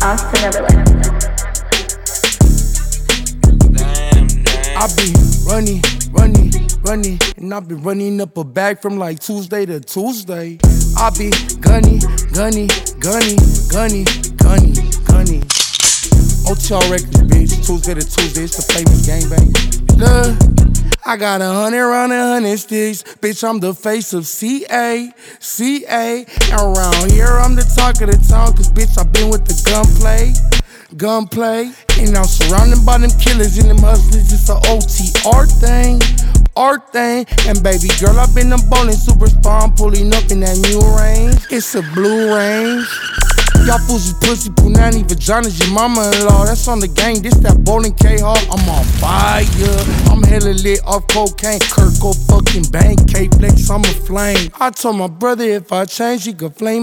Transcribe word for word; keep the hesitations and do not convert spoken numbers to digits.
Austin Neverland. I be running, running, running, and I be running up a bag from like Tuesday to Tuesday. I be gunny, gunny, gunny, gunny, gunny, gunny. O T R Records, bitch. Tuesday to Tuesday, it's the famous gangbang. Look, I got a hundred round and hundred sticks. Bitch, I'm the face of C A, C A. And around here, I'm the talk of the town. Cause bitch, I been with the gunplay, gunplay. And I'm surrounded by them killers and them hustlers. It's a O T R thing, art thing. And baby girl, I been a bowling superstar. I'm pulling up in that new range. It's a blue range. Y'all fools is pussy, punani, vaginas, your mama-in-law. That's on the gang, this that bowling K-Hawk. I'm on fire, I'm hella lit off cocaine. Kirk go fucking bang, K-Flex, I'm a flame. I told my brother if I change, he could flame